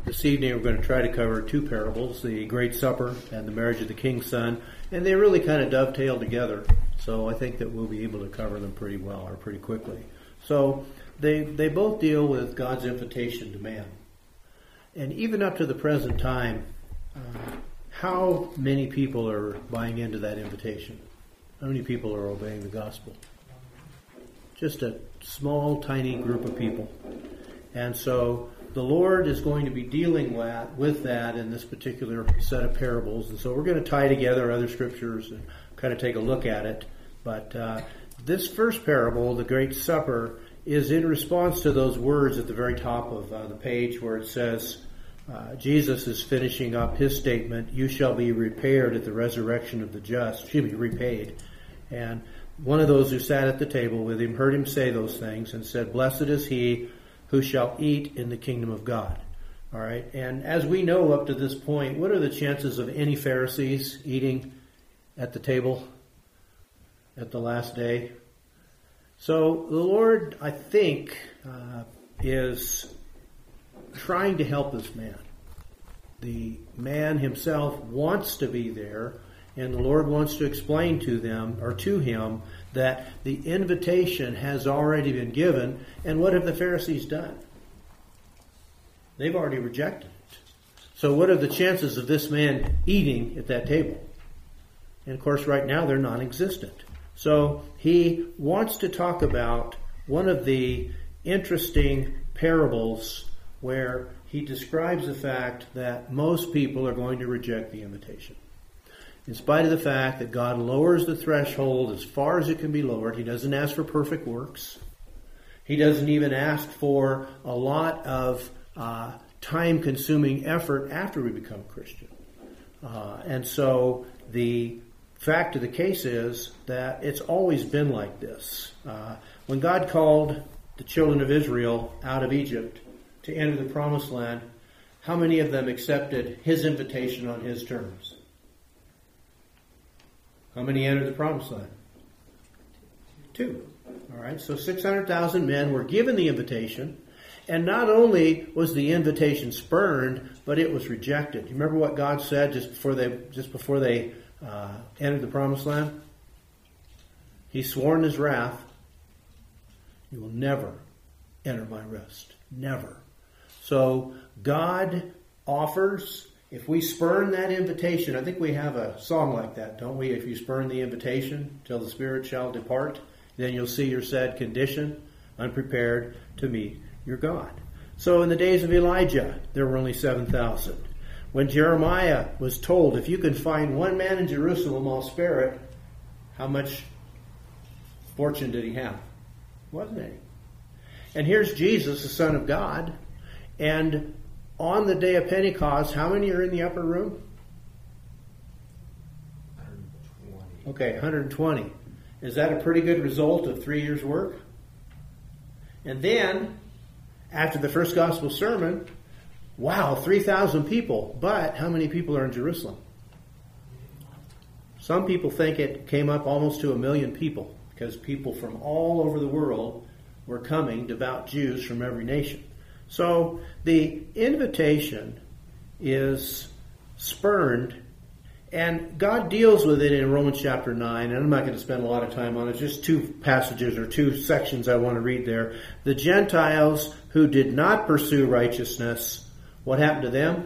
this evening we're going to try to cover two parables, the Great Supper and the marriage of the King's Son, and they really kind of dovetail together. So I think that we'll be able to cover them pretty well or pretty quickly. So they both deal with God's invitation to man. And even up to the present time, how many people are buying into that invitation? How many people are obeying the gospel? Just a small, tiny group of people. And so the Lord is going to be dealing with that in this particular set of parables. And so we're going to tie together other scriptures and kind of take a look at it. But this first parable, the Great Supper, is in response to those words at the very top of the page where it says, Jesus is finishing up his statement, "You shall be repaired at the resurrection of the just." She'll be repaid. And one of those who sat at the table with him heard him say those things and said, "Blessed is he who shall eat in the kingdom of God." All right. And as we know up to this point, what are the chances of any Pharisees eating at the table at the last day? So the Lord, I think, is trying to help this man. The man himself wants to be there, and the Lord wants to explain to them, or to him, that the invitation has already been given. And what have the Pharisees done? They've already rejected it. So what are the chances of this man eating at that table? And of course, right now they're non-existent. So he wants to talk about one of the interesting parables where he describes the fact that most people are going to reject the invitation. In spite of the fact that God lowers the threshold as far as it can be lowered, he doesn't ask for perfect works. He doesn't even ask for a lot of time-consuming effort after we become a Christian. And so the fact of the case is that it's always been like this. When God called the children of Israel out of Egypt to enter the promised land, how many of them accepted his invitation on his terms? How many entered the promised land? 2. All right, so 600,000 men were given the invitation, and not only was the invitation spurned, but it was rejected. You remember what God said just before they entered the promised land? He swore in his wrath, "You will never enter my rest." Never. So God offers. If we spurn that invitation, I think we have a song like that, don't we? If you spurn the invitation till the Spirit shall depart, then you'll see your sad condition, unprepared to meet your God. So in the days of Elijah, there were only 7,000. When Jeremiah was told, if you can find one man in Jerusalem, I'll spare it, how much fortune did he have? Wasn't any. And here's Jesus, the Son of God, and on the day of Pentecost, how many are in the upper room? 120. Okay, 120. Is that a pretty good result of 3 years' work? And then, after the first gospel sermon, wow, 3,000 people. But how many people are in Jerusalem? Some people think it came up almost to 1 million people, because people from all over the world were coming, devout Jews from every nation. So the invitation is spurned, and God deals with it in Romans chapter 9, and I'm not going to spend a lot of time on it, just 2 passages or 2 sections I want to read there. The Gentiles who did not pursue righteousness, what happened to them?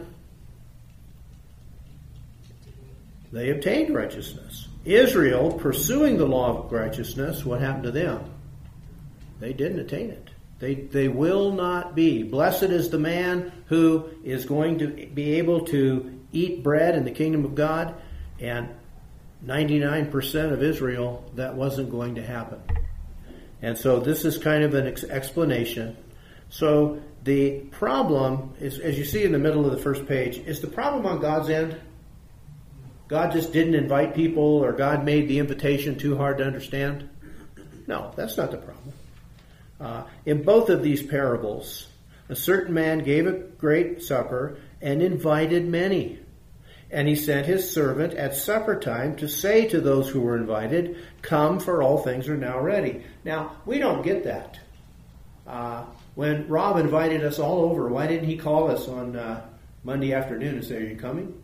They obtained righteousness. Israel, pursuing the law of righteousness, what happened to them? They didn't attain it. They will not be. Blessed is the man who is going to be able to eat bread in the kingdom of God. And 99% of Israel, that wasn't going to happen. And so this is kind of an explanation. So the problem is, as you see in the middle of the first page, is the problem on God's end? God just didn't invite people, or God made the invitation too hard to understand? No, that's not the problem. In both of these parables, a certain man gave a great supper and invited many. And he sent his servant at supper time to say to those who were invited, "Come, for all things are now ready." Now, we don't get that. When Rob invited us all over, why didn't he call us on Monday afternoon and say, "Are you coming?"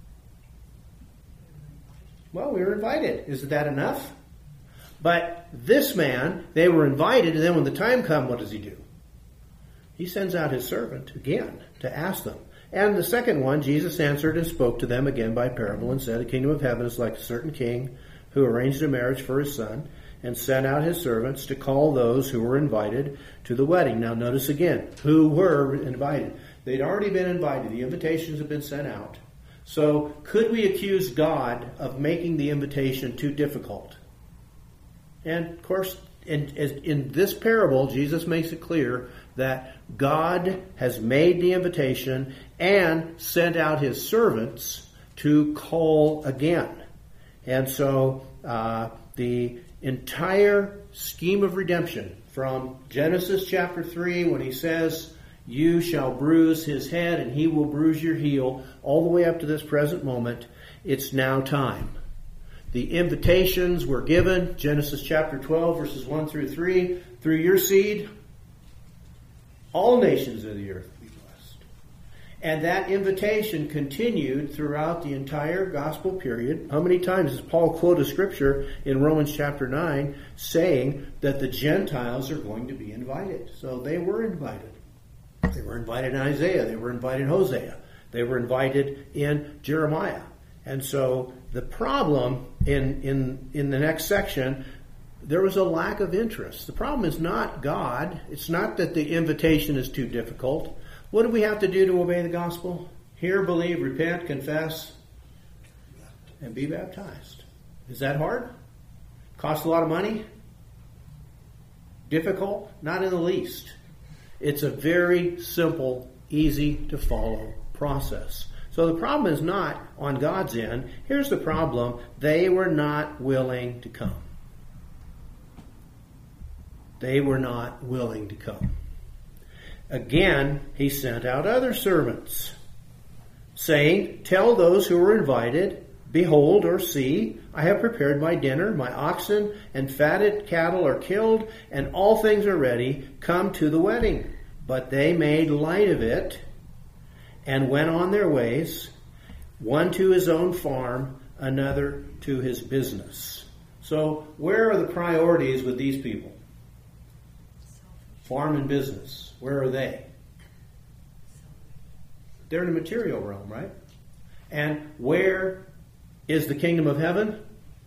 Well, we were invited. Isn't that enough? But this man, they were invited, and then when the time comes, what does he do? He sends out his servant again to ask them. And the second one, Jesus answered and spoke to them again by parable and said, "The kingdom of heaven is like a certain king who arranged a marriage for his son and sent out his servants to call those who were invited to the wedding." Now notice again, who were invited. They'd already been invited. The invitations had been sent out. So could we accuse God of making the invitation too difficult? And of course, in this parable, Jesus makes it clear that God has made the invitation and sent out his servants to call again. And so the entire scheme of redemption from Genesis chapter 3, when he says, "You shall bruise his head and he will bruise your heel," all the way up to this present moment, it's now time. The invitations were given, Genesis chapter 12, verses 1 through 3, "Through your seed, all nations of the earth will be blessed." And that invitation continued throughout the entire gospel period. How many times does Paul quote a scripture in Romans chapter 9 saying that the Gentiles are going to be invited? So they were invited. They were invited in Isaiah. They were invited in Hosea. They were invited in Jeremiah. And so the problem in the next section, there was a lack of interest. The problem is not God. It's not that the invitation is too difficult. What do we have to do to obey the gospel? Hear, believe, repent, confess, and be baptized. Is that hard? Cost a lot of money? Difficult? Not in the least. It's a very simple, easy to follow process. So the problem is not on God's end. Here's the problem. They were not willing to come. They were not willing to come. Again, he sent out other servants, saying, "Tell those who were invited, behold or see, I have prepared my dinner, my oxen and fatted cattle are killed, and all things are ready. Come to the wedding." But they made light of it and went on their ways, one to his own farm, another to his business. So where are the priorities with these people? Farm and business. Where are they? They're in the material realm, right? And where is the kingdom of heaven?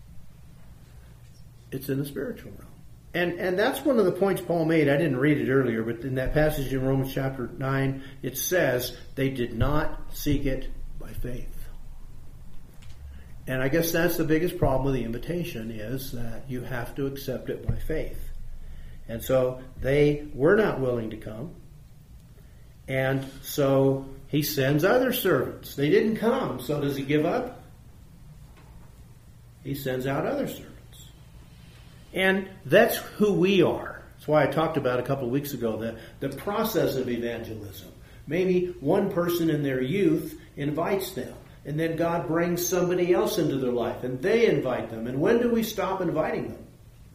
It's in the spiritual realm. And that's one of the points Paul made. I didn't read it earlier, but in that passage in Romans chapter 9, it says they did not seek it by faith. And I guess that's the biggest problem with the invitation, is that you have to accept it by faith. And so they were not willing to come. And so he sends other servants. They didn't come. So does he give up? He sends out other servants. And that's who we are. That's why I talked about a couple of weeks ago the process of evangelism. Maybe one person in their youth invites them, and then God brings somebody else into their life, and they invite them. And when do we stop inviting them?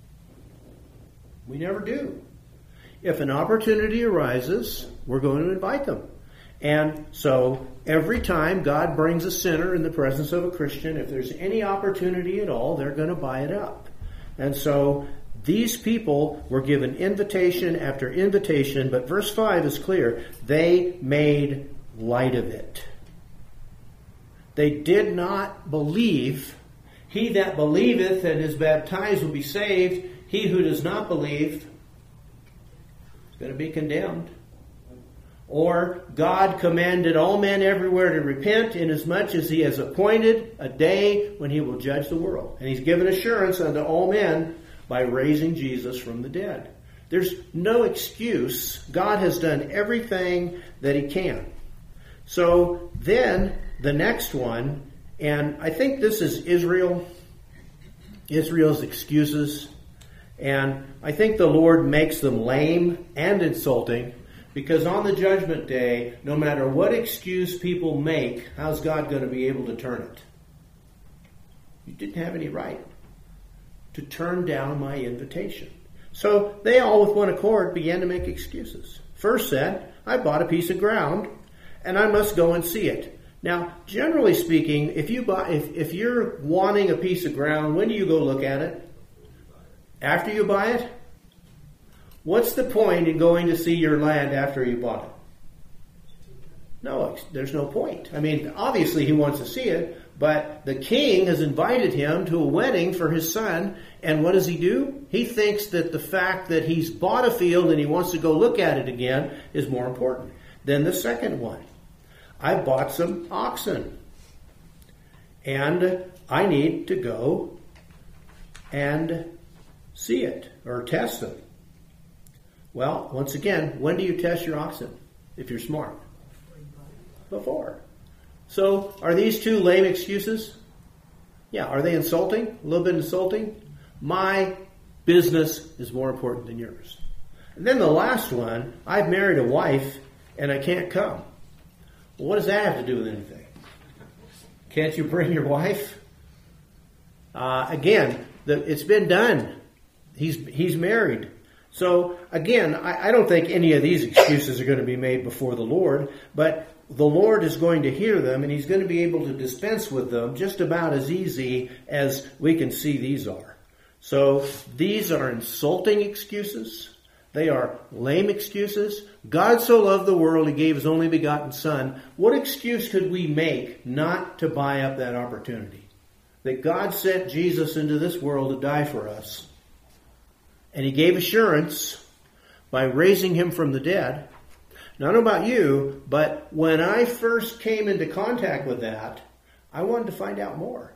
We never do. If an opportunity arises, we're going to invite them. And so every time God brings a sinner in the presence of a Christian, if there's any opportunity at all, they're going to buy it up. And so these people were given invitation after invitation, but verse 5 is clear. They made light of it. They did not believe. He that believeth and is baptized will be saved. He who does not believe is going to be condemned. Or God commanded all men everywhere to repent, inasmuch as he has appointed a day when he will judge the world. And he's given assurance unto all men by raising Jesus from the dead. There's no excuse. God has done everything that he can. So then the next one, and I think this is Israel's excuses. And I think the Lord makes them lame and insulting. Because on the judgment day, no matter what excuse people make, how's God going to be able to turn it? You didn't have any right to turn down my invitation. So they all with one accord began to make excuses. first said, I bought a piece of ground and I must go and see it. Now, generally speaking, if you're wanting a piece of ground, when do you go look at it? After you buy it? What's the point in going to see your land after you bought it? No, there's no point. I mean, obviously he wants to see it, but the king has invited him to a wedding for his son, and what does he do? He thinks that the fact that he's bought a field and he wants to go look at it again is more important. Then the second one, I bought some oxen, and I need to go and see it or test them. Well, once again, when do you test your oxen if you're smart? Before. So, are these two lame excuses? Yeah, are they insulting? A little bit insulting? My business is more important than yours. And then the last one, I've married a wife and I can't come. Well, what does that have to do with anything? Can't you bring your wife? Again, it's been done. He's married. So, again, I don't think any of these excuses are going to be made before the Lord, but the Lord is going to hear them, and He's going to be able to dispense with them just about as easy as we can see these are. So, these are insulting excuses. They are lame excuses. God so loved the world, He gave His only begotten Son. What excuse could we make not to buy up that opportunity? That God sent Jesus into this world to die for us. And He gave assurance by raising Him from the dead. Now, I don't know about you, but when I first came into contact with that, I wanted to find out more.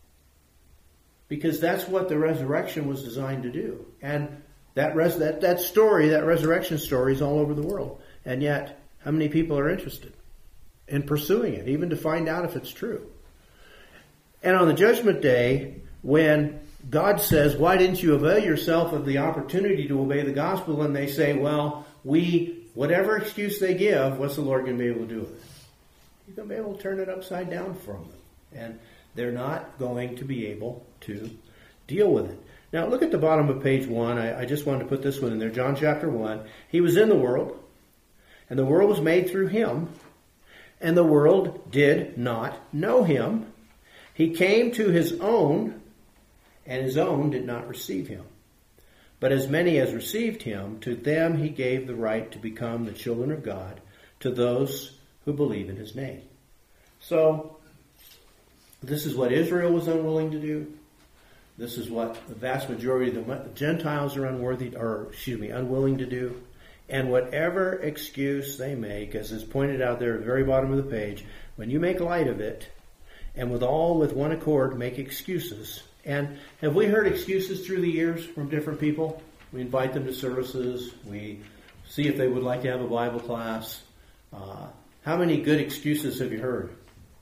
Because that's what the resurrection was designed to do. And that story, that resurrection story, is all over the world. And yet, how many people are interested in pursuing it, even to find out if it's true? And on the judgment day, when God says, why didn't you avail yourself of the opportunity to obey the gospel? And they say, well, whatever excuse they give, what's the Lord going to be able to do with it? He's going to be able to turn it upside down from them. And they're not going to be able to deal with it. Now, look at the bottom of page 1. I just wanted to put this one in there. John chapter 1. He was in the world, and the world was made through Him, and the world did not know Him. He came to His own, and His own did not receive Him. But as many as received Him, to them He gave the right to become the children of God, to those who believe in His name. So, this is what Israel was unwilling to do. This is what the vast majority of the Gentiles are unwilling to do. And whatever excuse they make, as is pointed out there at the very bottom of the page, when you make light of it, and with one accord make excuses. And have we heard excuses through the years from different people? We invite them to services. We see if they would like to have a Bible class. How many good excuses have you heard?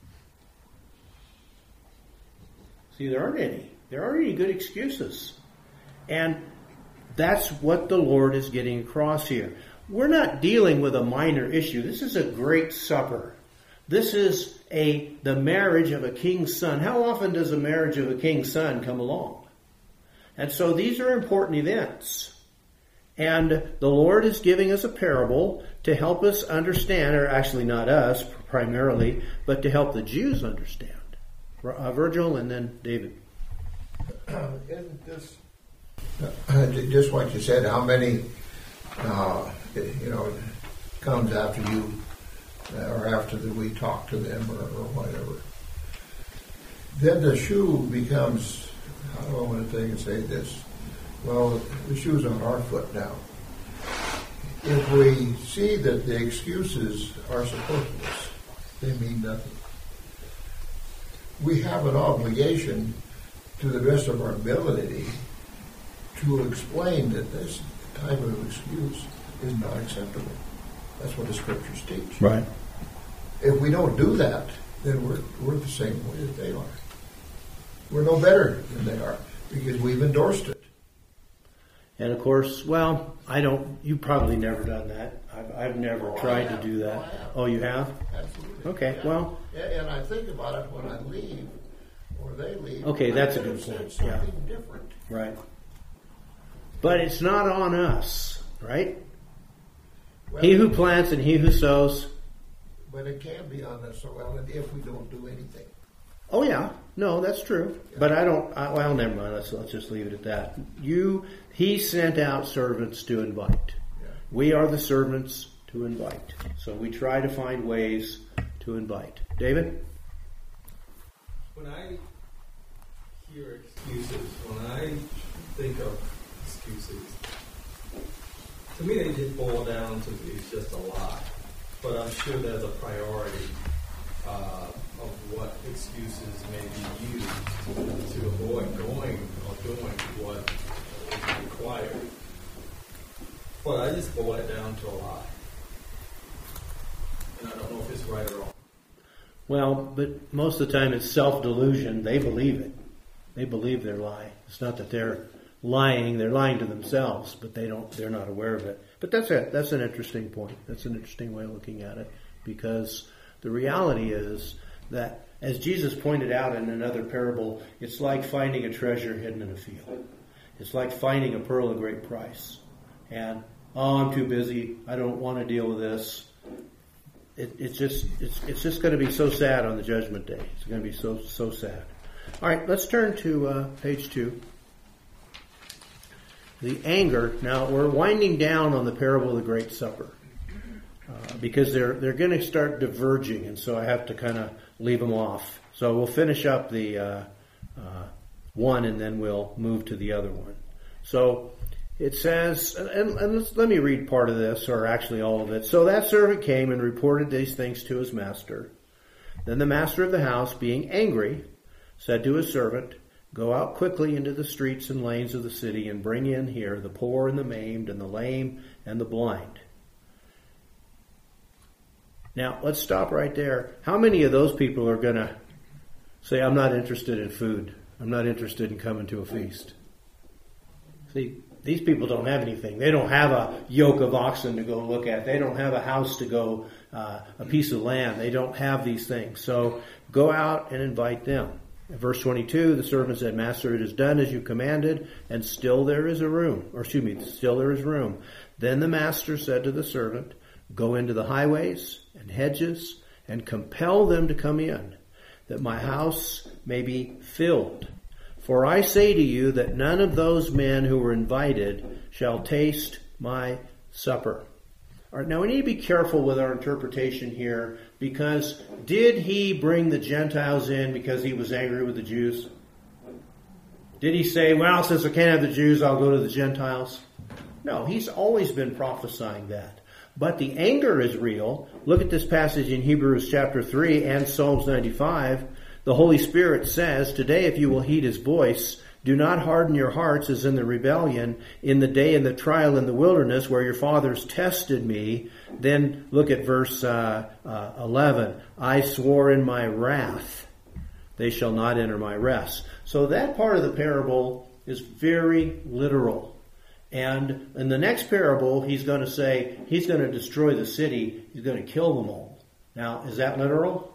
See, there aren't any. There aren't any good excuses. And that's what the Lord is getting across here. We're not dealing with a minor issue. This is a great supper. This is the marriage of a king's son. How often does a marriage of a king's son come along? And so these are important events. And the Lord is giving us a parable to help us understand, or actually not us primarily, but to help the Jews understand. Virgil and then David. Isn't this just what you said? How many, comes after you, or after we talk to them, or whatever? Then the shoe becomes. How do I want to say this? Well, the shoe's on our foot now. If we see that the excuses are superfluous, they mean nothing. We have an obligation, to the best of our ability, to explain that this type of excuse is not acceptable. That's what the Scriptures teach. Right. If we don't do that, then we're the same way that they are. We're no better than they are, because we've endorsed it. And of course, you've probably never done that. I've never tried to do that. Oh, you have? Absolutely. Okay, yeah. well. And I think about it when I leave, or they leave. Okay, that's a good point. Something different. Right. But it's not on us, right? Well, He who plants and he who sows. but it can be on the soil if we don't do anything. Oh yeah, no, that's true. But well, never mind. Let's just leave it at that. He sent out servants to invite. Yeah. We are the servants to invite. So we try to find ways to invite. David? When I hear excuses, when I think of excuses, to me they just boil down to it's just a lie. But I'm sure there's a priority of what excuses may be used to avoid going or doing what is required. But I just boil it down to a lie. And I don't know if it's right or wrong. Well, but most of the time it's self-delusion. They believe it. They believe their lie. It's not that they're lying. They're lying to themselves, but they're not aware of it. But that's it. That's an interesting point. That's an interesting way of looking at it, because the reality is that, as Jesus pointed out in another parable, it's like finding a treasure hidden in a field. It's like finding a pearl of great price. And, I'm too busy. I don't want to deal with this. It's just going to be so sad on the judgment day. It's going to be so sad. All right, let's turn to page 2. The anger. Now we're winding down on the parable of the Great Supper because they're going to start diverging, and so I have to kind of leave them off. So we'll finish up the one, and then we'll move to the other one. So it says, and let me read part of this, or actually all of it. So that servant came and reported these things to his master. Then the master of the house, being angry, said to his servant, "Go out quickly into the streets and lanes of the city and bring in here the poor and the maimed and the lame and the blind." Now, let's stop right there. How many of those people are going to say, "I'm not interested in food. I'm not interested in coming to a feast"? See, these people don't have anything. They don't have a yoke of oxen to go look at. They don't have a house to go, a piece of land. They don't have these things. So go out and invite them. In verse 22, the servant said, "Master, it is done as you commanded, and still there is room. Then the master said to the servant, "Go into the highways and hedges and compel them to come in, that my house may be filled. For I say to you that none of those men who were invited shall taste my supper." All right, now we need to be careful with our interpretation here, because did he bring the Gentiles in because he was angry with the Jews? Did he say, "Well, since I can't have the Jews, I'll go to the Gentiles"? No, he's always been prophesying that. But the anger is real. Look at this passage in Hebrews chapter 3 and Psalms 95. The Holy Spirit says, "Today if you will heed his voice, do not harden your hearts as in the rebellion, in the day of the trial in the wilderness where your fathers tested me." Then look at verse 11. "I swore in my wrath, they shall not enter my rest." So that part of the parable is very literal. And in the next parable, he's going to say he's going to destroy the city. He's going to kill them all. Now, is that literal?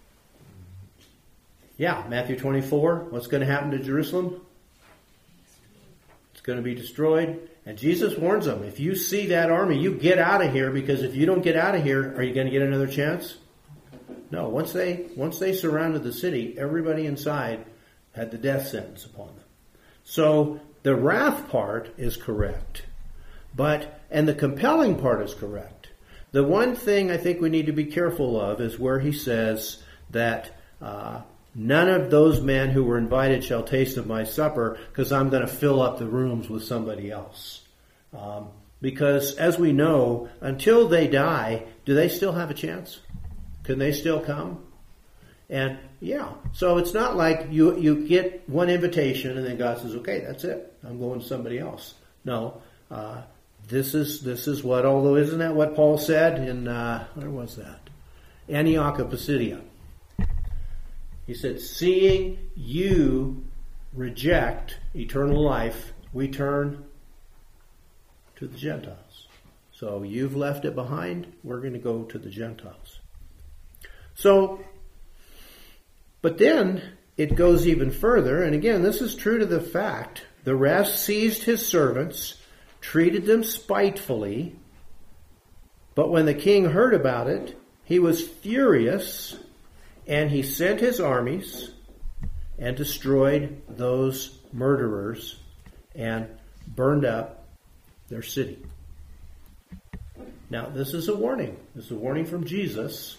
Yeah, Matthew 24. What's going to happen to Jerusalem? It's going to be destroyed. And Jesus warns them, if you see that army, you get out of here, because if you don't get out of here, are you going to get another chance? No. Once they surrounded the city, everybody inside had the death sentence upon them. So the wrath part is correct. And the compelling part is correct. The one thing I think we need to be careful of is where he says that none of those men who were invited shall taste of my supper, because I'm going to fill up the rooms with somebody else. Because as we know, until they die, do they still have a chance? Can they still come? And yeah, so it's not like you get one invitation and then God says, "Okay, that's it. I'm going to somebody else." No, this is what, although isn't that what Paul said in, where was that? Antioch of Pisidia. He said, "Seeing you reject eternal life, we turn to the Gentiles." So you've left it behind. We're going to go to the Gentiles. So, but then it goes even further. And again, this is true to the fact. The rest seized his servants, treated them spitefully, But when the king heard about it, he was furious, and he sent his armies and destroyed those murderers and burned up their city. Now, this is a warning. This is a warning from Jesus.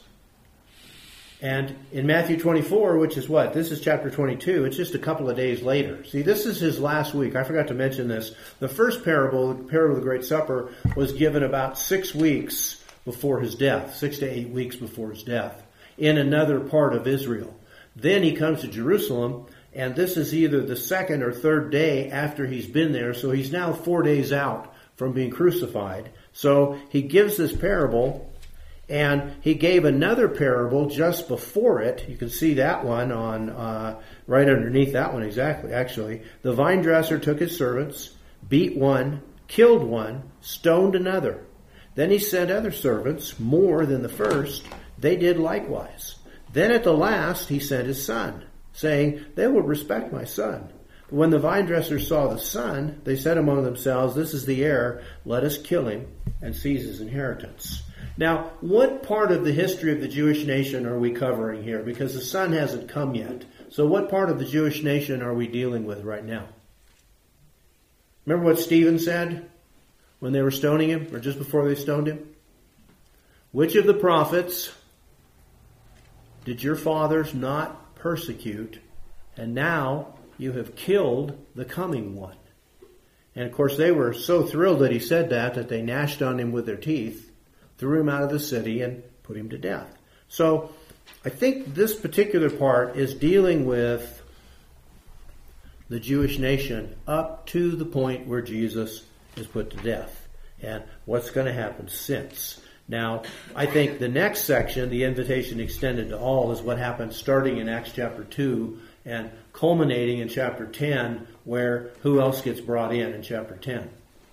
And in Matthew 24, which is what? This is chapter 22. It's just a couple of days later. See, this is his last week. I forgot to mention this. The first parable, the parable of the Great Supper, was given about 6 weeks before his death, 6 to 8 weeks before his death, in another part of Israel. Then he comes to Jerusalem, and this is either the second or third day after he's been there, so he's now 4 days out from being crucified. So he gives this parable, and he gave another parable just before it. You can see that one on right underneath that one exactly, actually. The vine dresser took his servants, beat one, killed one, stoned another. Then he sent other servants, more than the first. They did likewise. Then at the last he sent his son, saying, "They will respect my son." But when the vine dressers saw the son, they said among themselves, "This is the heir. Let us kill him and seize his inheritance." Now, what part of the history of the Jewish nation are we covering here? Because the son hasn't come yet. So what part of the Jewish nation are we dealing with right now? Remember what Stephen said when they were stoning him, or just before they stoned him? Which of the prophets did your fathers not persecute, and now you have killed the coming one? And of course they were so thrilled that he said that they gnashed on him with their teeth, threw him out of the city, and put him to death. So I think this particular part is dealing with the Jewish nation up to the point where Jesus is put to death, and what's going to happen since. Now, I think the next section, the invitation extended to all, is what happens starting in Acts chapter 2 and culminating in chapter 10, where who else gets brought in chapter 10?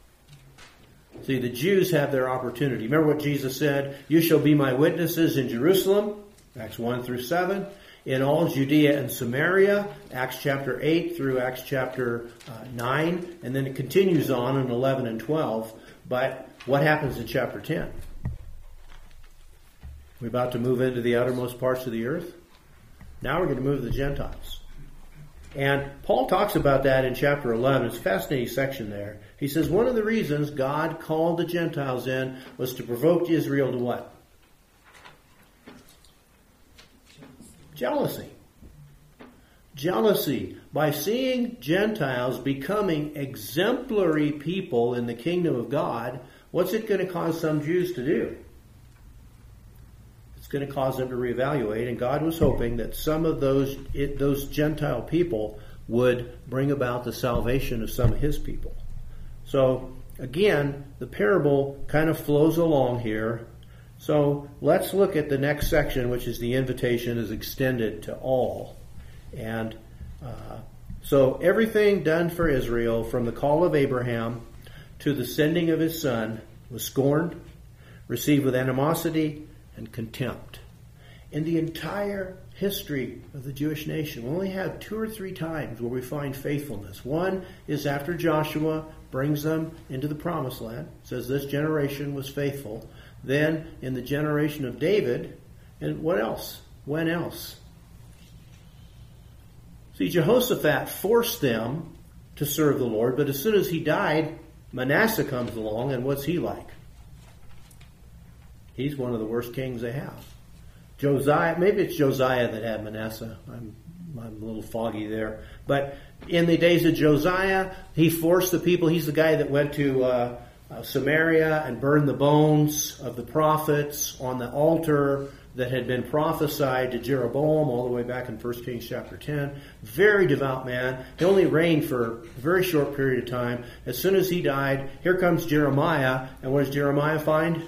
See, the Jews have their opportunity. Remember what Jesus said? "You shall be my witnesses in Jerusalem," Acts 1 through 7, in all Judea and Samaria, Acts chapter 8 through Acts chapter 9, and then it continues on in 11 and 12. But what happens in chapter 10? We're about to move into the uttermost parts of the earth. Now we're going to move to the Gentiles. And Paul talks about that in chapter 11. It's a fascinating section there. He says one of the reasons God called the Gentiles in was to provoke Israel to what? Jealousy. Jealousy. By seeing Gentiles becoming exemplary people in the kingdom of God, what's it going to cause some Jews to do? It's going to cause them to reevaluate, and God was hoping that some of those Gentile people would bring about the salvation of some of his people. So, again, the parable kind of flows along here. So, let's look at the next section, which is the invitation is extended to all. And so everything done for Israel, from the call of Abraham to the sending of his son, was scorned, received with animosity and contempt. In the entire history of the Jewish nation, we only have 2 or 3 times where we find faithfulness. One is after Joshua brings them into the promised land. It says this generation was faithful. Then in the generation of David, and what else? When else? See, Jehoshaphat forced them to serve the Lord, but as soon as he died, Manasseh comes along, and what's he like? He's one of the worst kings they have. Josiah, maybe it's Josiah that had Manasseh. I'm a little foggy there. But in the days of Josiah, he forced the people. He's the guy that went to Samaria and burned the bones of the prophets on the altar that had been prophesied to Jeroboam all the way back in 1 Kings chapter 10. Very devout man. He only reigned for a very short period of time. As soon as he died, here comes Jeremiah. And what does Jeremiah find?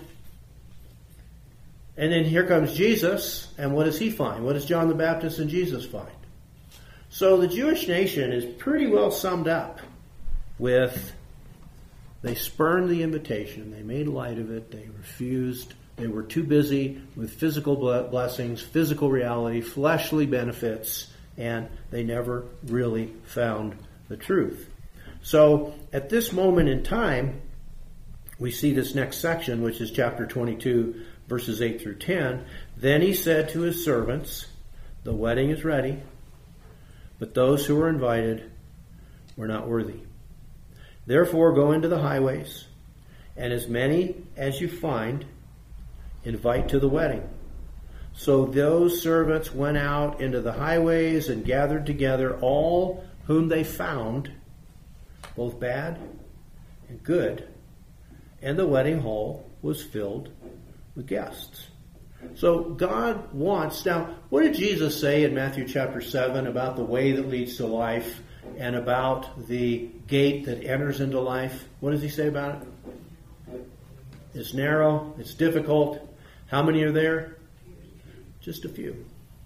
And then here comes Jesus. And what does he find? What does John the Baptist and Jesus find? So the Jewish nation is pretty well summed up with they spurned the invitation. They made light of it. They refused. They were too busy with physical blessings, physical reality, fleshly benefits, and they never really found the truth. So at this moment in time, we see this next section, which is chapter 22, verses 8 through 10. Then he said to his servants, the wedding is ready, but those who were invited were not worthy. Therefore go into the highways, and as many as you find, invite to the wedding. So those servants went out into the highways and gathered together all whom they found, both bad and good, and the wedding hall was filled with guests. So God wants... Now, what did Jesus say in Matthew chapter 7 about the way that leads to life and about the gate that enters into life? What does he say about it? It's narrow, it's difficult. How many are there? Just a few.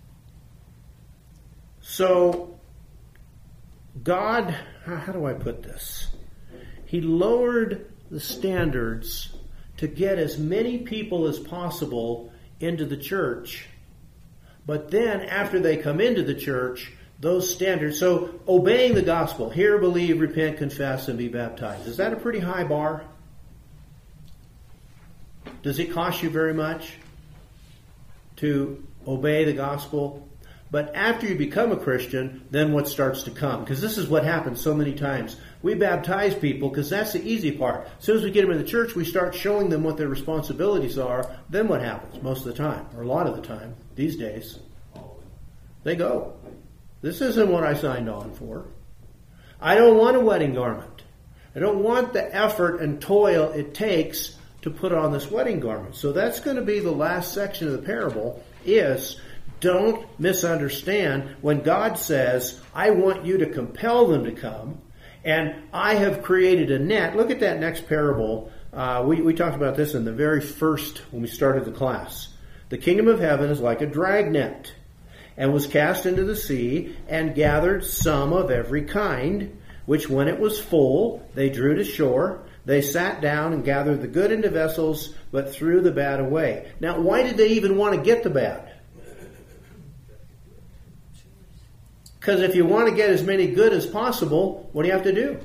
So, God, how do I put this? He lowered the standards to get as many people as possible into the church. But then, after they come into the church, those standards... So, obeying the gospel, hear, believe, repent, confess, and be baptized. Is that a pretty high bar? Does it cost you very much to obey the gospel? But after you become a Christian, then what starts to come? Because this is what happens so many times. We baptize people because that's the easy part. As soon as we get them in the church, we start showing them what their responsibilities are. Then what happens most of the time, or a lot of the time, these days? They go. This isn't what I signed on for. I don't want a wedding garment. I don't want the effort and toil it takes to put on this wedding garment. So that's going to be the last section of the parable, is don't misunderstand when God says, I want you to compel them to come, and I have created a net. Look at that next parable. We talked about this in the very first, when we started the class. The kingdom of heaven is like a dragnet, and was cast into the sea, and gathered some of every kind, which when it was full, they drew to shore. They sat down and gathered the good into vessels, but threw the bad away. Now, why did they even want to get the bad? Because if you want to get as many good as possible, what do you have to do?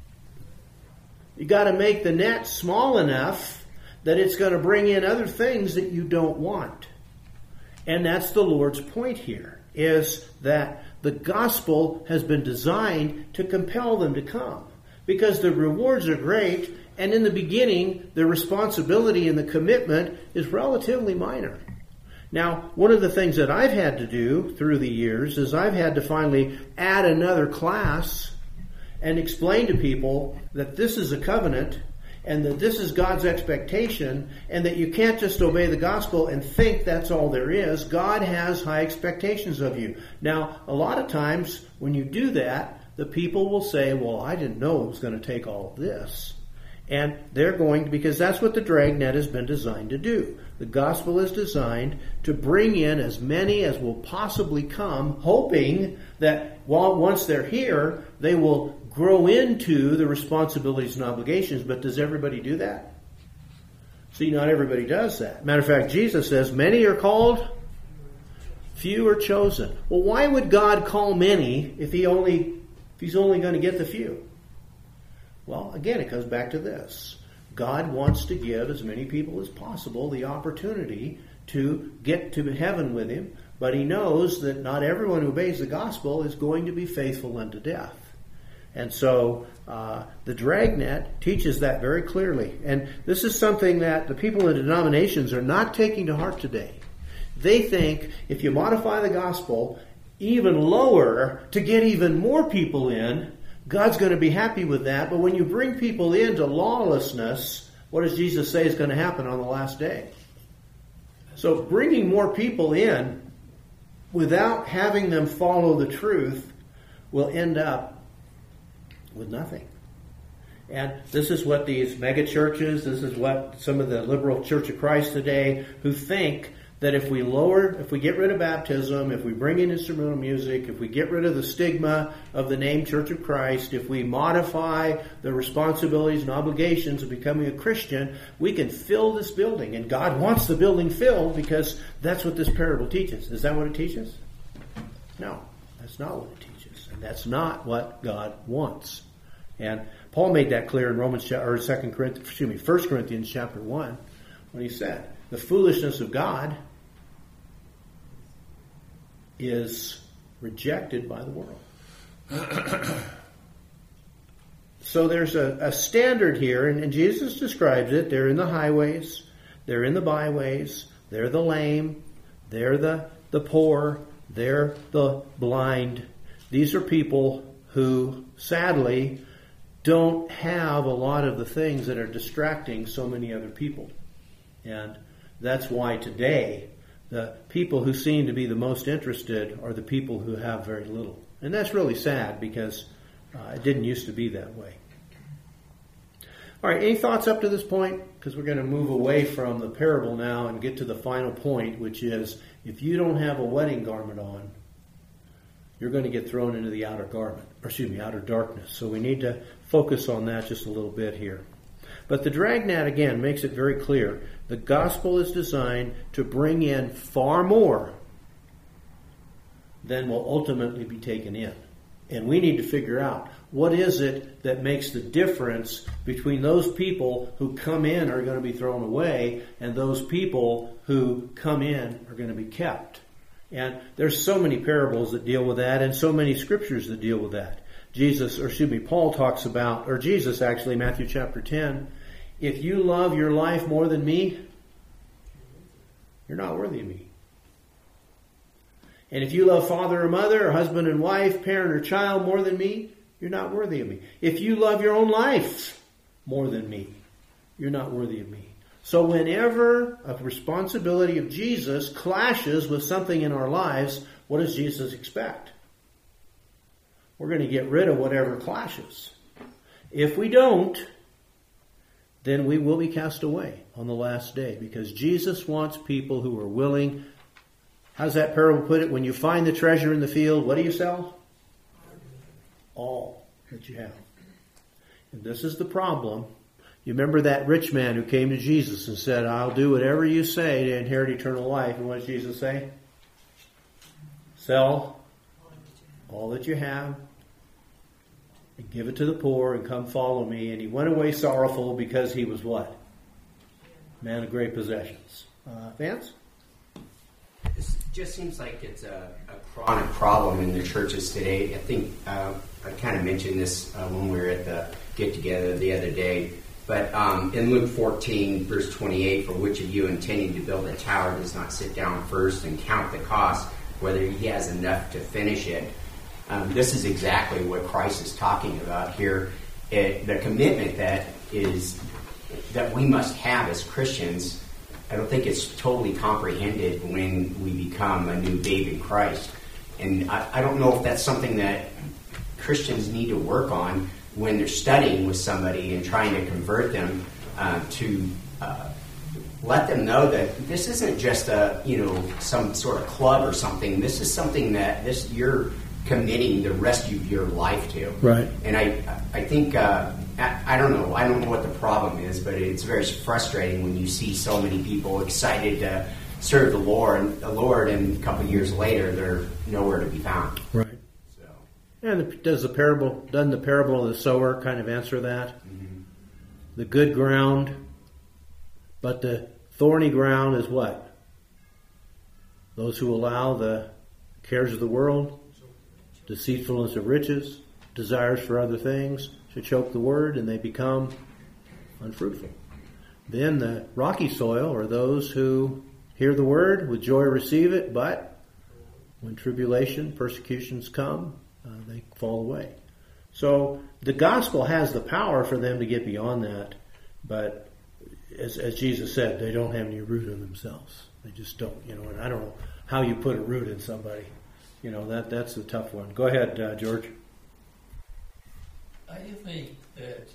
You got to make the net small enough that it's going to bring in other things that you don't want. And that's the Lord's point here, is that the gospel has been designed to compel them to come. Because the rewards are great, and in the beginning, the responsibility and the commitment is relatively minor. Now, one of the things that I've had to do through the years is I've had to finally add another class and explain to people that this is a covenant and that this is God's expectation, and that you can't just obey the gospel and think that's all there is. God has high expectations of you. Now, a lot of times when you do that, the people will say, well, I didn't know it was going to take all of this. And they're going to, because that's what the dragnet has been designed to do. The gospel is designed to bring in as many as will possibly come, hoping that once they're here, they will grow into the responsibilities and obligations. But does everybody do that? See, not everybody does that. Matter of fact, Jesus says, many are called, few are chosen. Well, why would God call many if he's only going to get the few? Well, again, it comes back to this. God wants to give as many people as possible the opportunity to get to heaven with him, but he knows that not everyone who obeys the gospel is going to be faithful unto death. And so the dragnet teaches that very clearly. And this is something that the people in denominations are not taking to heart today. They think if you modify the gospel even lower to get even more people in, God's going to be happy with that. But when you bring people into lawlessness, what does Jesus say is going to happen on the last day? So bringing more people in without having them follow the truth will end up with nothing. And this is what these mega churches, this is what some of the liberal Church of Christ today, who think that if we get rid of baptism, if we bring in instrumental music, if we get rid of the stigma of the name Church of Christ, if we modify the responsibilities and obligations of becoming a Christian, we can fill this building. And God wants the building filled because that's what this parable teaches. Is that what it teaches? No, that's not what it teaches. And that's not what God wants. And Paul made that clear in 1 Corinthians chapter 1 when he said, the foolishness of God is rejected by the world. So there's a standard here, and Jesus describes it. They're in the highways, they're in the byways, they're the lame, they're the poor, they're the blind. These are people who, sadly, don't have a lot of the things that are distracting so many other people. And that's why today, the people who seem to be the most interested are the people who have very little. And that's really sad because it didn't used to be that way. All right, any thoughts up to this point? Because we're going to move away from the parable now and get to the final point, which is if you don't have a wedding garment on, you're going to get thrown into the outer darkness. So we need to focus on that just a little bit here. But the dragnet, again, makes it very clear. The gospel is designed to bring in far more than will ultimately be taken in. And we need to figure out what is it that makes the difference between those people who come in are going to be thrown away and those people who come in are going to be kept. And there's so many parables that deal with that and so many scriptures that deal with that. Paul talks about, or Jesus actually, Matthew chapter 10, if you love your life more than me, you're not worthy of me. And if you love father or mother or husband and wife, parent or child more than me, you're not worthy of me. If you love your own life more than me, you're not worthy of me. So whenever a responsibility of Jesus clashes with something in our lives, what does Jesus expect? We're going to get rid of whatever clashes. If we don't, then we will be cast away on the last day because Jesus wants people who are willing. How's that parable put it? When you find the treasure in the field, what do you sell? All that you have. And this is the problem. You remember that rich man who came to Jesus and said, I'll do whatever you say to inherit eternal life. And what did Jesus say? Sell all that you have and give it to the poor and come follow me. And he went away sorrowful because he was what? Man of great possessions. Vance? It just seems like it's a chronic problem in the churches today. I think I kind of mentioned this when we were at the get-together the other day. But in Luke 14, verse 28, for which of you intending to build a tower does not sit down first and count the cost, whether he has enough to finish it? This is exactly what Christ is talking about here. The commitment that we must have as Christians, I don't think it's totally comprehended when we become a new babe in Christ. And I don't know if that's something that Christians need to work on when they're studying with somebody and trying to convert them to let them know that this isn't just some sort of club or something. This is something that you're committing the rest of your life to. Right. And I think I don't know what the problem is, but it's very frustrating when you see so many people excited to serve the Lord, and a couple of years later they're nowhere to be found. Right. So. And doesn't the parable of the sower kind of answer that? Mm-hmm. The good ground, but the thorny ground is what? Those who allow the cares of the world, deceitfulness of riches, desires for other things to choke the word, and they become unfruitful. Then the rocky soil are those who hear the word, with joy receive it, but when tribulation, persecutions come, they fall away. So the gospel has the power for them to get beyond that, but as Jesus said, they don't have any root in themselves. They just don't, and I don't know how you put a root in somebody. That's the tough one. Go ahead, George. I think that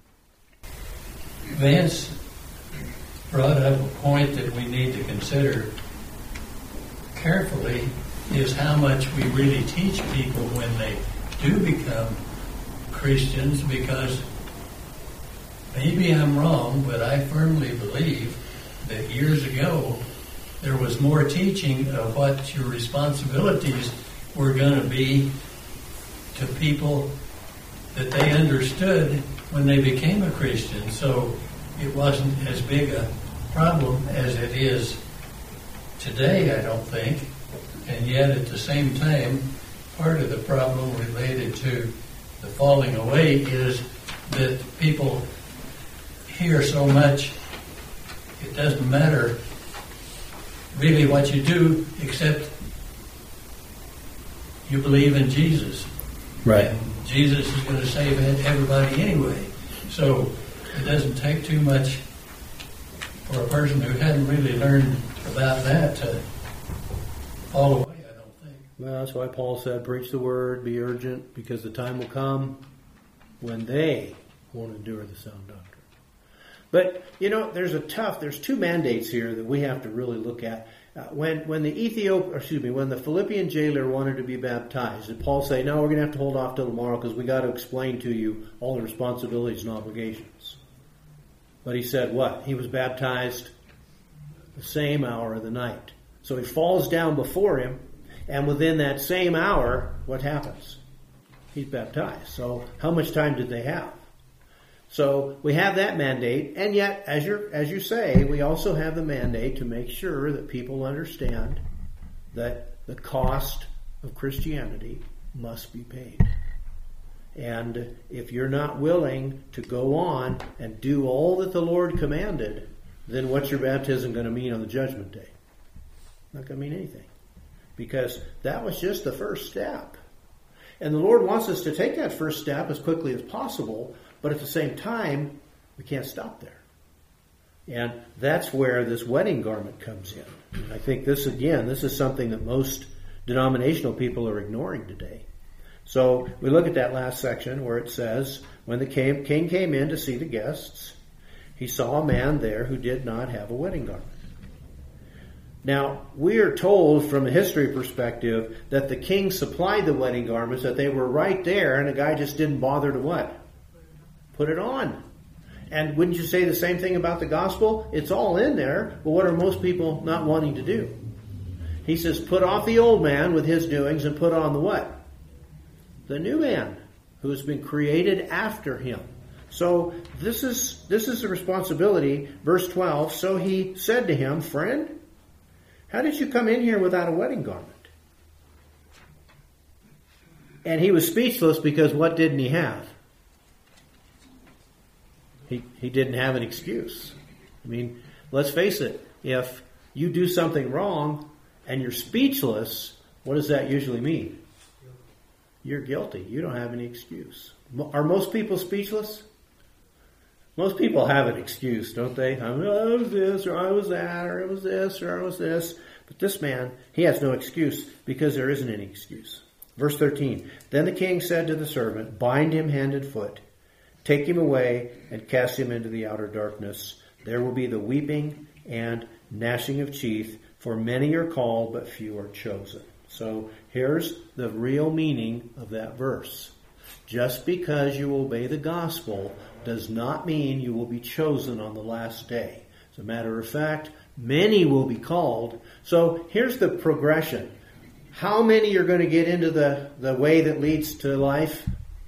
Vance brought up a point that we need to consider carefully is how much we really teach people when they do become Christians, because maybe I'm wrong, but I firmly believe that years ago there was more teaching of what your responsibilities were going to be to people that they understood when they became a Christian. So it wasn't as big a problem as it is today, I don't think. And yet at the same time, part of the problem related to the falling away is that people hear so much, it doesn't matter really what you do, except you believe in Jesus. Right. And Jesus is going to save everybody anyway. So it doesn't take too much for a person who hadn't really learned about that to fall away, I don't think. Well, that's why Paul said, preach the word, be urgent, because the time will come when they won't endure the sound doctrine. But, there's two mandates here that we have to really look at. When the Philippian jailer wanted to be baptized, did Paul say, no, we're going to have to hold off till tomorrow because we got to explain to you all the responsibilities and obligations? But he said what? He was baptized the same hour of the night. So he falls down before him, and within that same hour, what happens? He's baptized. So how much time did they have? So we have that mandate, and yet, as you say, we also have the mandate to make sure that people understand that the cost of Christianity must be paid. And if you're not willing to go on and do all that the Lord commanded, then what's your baptism going to mean on the judgment day? Not going to mean anything. Because that was just the first step. And the Lord wants us to take that first step as quickly as possible, but at the same time, we can't stop there. And that's where this wedding garment comes in. And I think this is something that most denominational people are ignoring today. So we look at that last section where it says, when the king came in to see the guests, he saw a man there who did not have a wedding garment. Now, we are told from a history perspective that the king supplied the wedding garments, that they were right there, and the guy just didn't bother to what? Put it on. And wouldn't you say the same thing about the gospel? It's all in there, but what are most people not wanting to do? He says, put off the old man with his doings and put on the what? The new man who has been created after him. So this is the responsibility. Verse 12, so he said to him, friend, how did you come in here without a wedding garment? And he was speechless because what didn't he have? He didn't have an excuse. I mean, let's face it. If you do something wrong and you're speechless, what does that usually mean? You're guilty. You don't have any excuse. Are most people speechless? Most people have an excuse, don't they? I was this, or I was that, or it was this, or I was this. But this man, he has no excuse because there isn't any excuse. Verse 13, then the king said to the servant, bind him hand and foot, take him away and cast him into the outer darkness. There will be the weeping and gnashing of teeth, for many are called, but few are chosen. So here's the real meaning of that verse. Just because you obey the gospel does not mean you will be chosen on the last day. As a matter of fact, many will be called. So here's the progression. How many are going to get into the way that leads to life?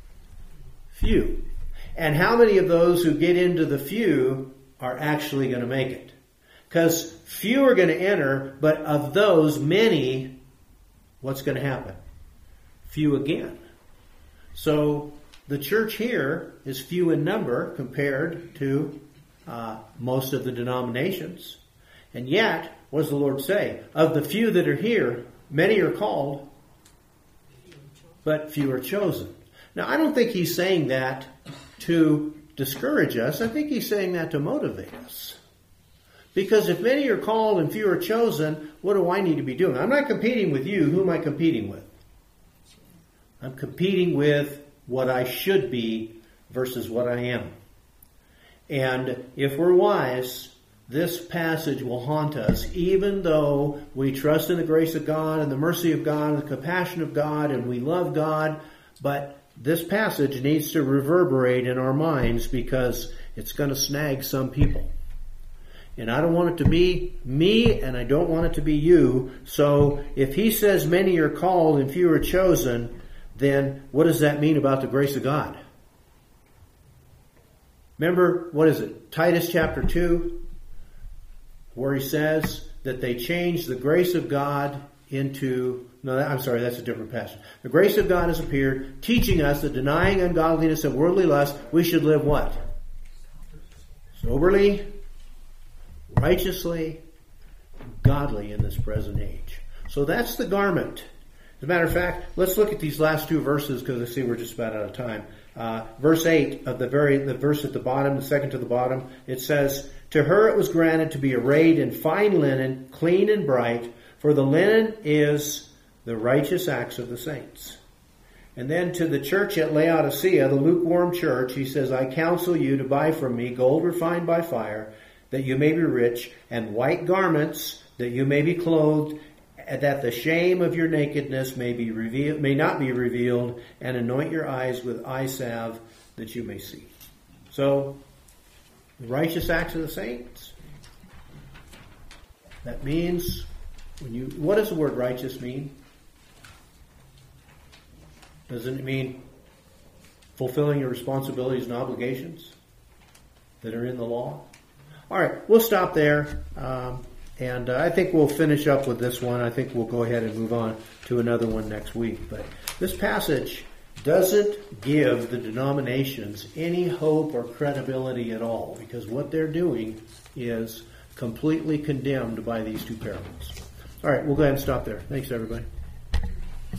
Few. And how many of those who get into the few are actually going to make it? Because few are going to enter, but of those many, what's going to happen? Few again. So the church here is few in number compared to most of the denominations. And yet, what does the Lord say? Of the few that are here, many are called, but few are chosen. Now, I don't think he's saying that to discourage us. I think he's saying that to motivate us. Because if many are called and few are chosen, what do I need to be doing? I'm not competing with you. Who am I competing with? I'm competing with what I should be versus what I am. And if we're wise, this passage will haunt us, even though we trust in the grace of God and the mercy of God and the compassion of God and we love God. But this passage needs to reverberate in our minds because it's going to snag some people. And I don't want it to be me, and I don't want it to be you. So if he says many are called and few are chosen, then what does that mean about the grace of God? Remember, what is it? Titus chapter 2, where he says that they changed the grace of God into... No, I'm sorry, that's a different passage. The grace of God has appeared, teaching us that denying ungodliness and worldly lust, we should live what? Soberly, righteously, godly in this present age. So that's the garment. As a matter of fact, let's look at these last two verses because I see we're just about out of time. Verse 8 of the verse at the bottom, the second to the bottom, it says, "To her it was granted to be arrayed in fine linen, clean and bright, for the linen is the righteous acts of the saints." And then to the church at Laodicea, the lukewarm church, he says, "I counsel you to buy from me gold refined by fire, that you may be rich, and white garments, that you may be clothed, that the shame of your nakedness may not be revealed, and anoint your eyes with eye salve, that you may see." So, the righteous acts of the saints. That means, what does the word righteous mean? Doesn't it mean fulfilling your responsibilities and obligations that are in the law? All right, we'll stop there. And I think we'll finish up with this one. I think we'll go ahead and move on to another one next week. But this passage doesn't give the denominations any hope or credibility at all, because what they're doing is completely condemned by these two parables. All right, we'll go ahead and stop there. Thanks, everybody.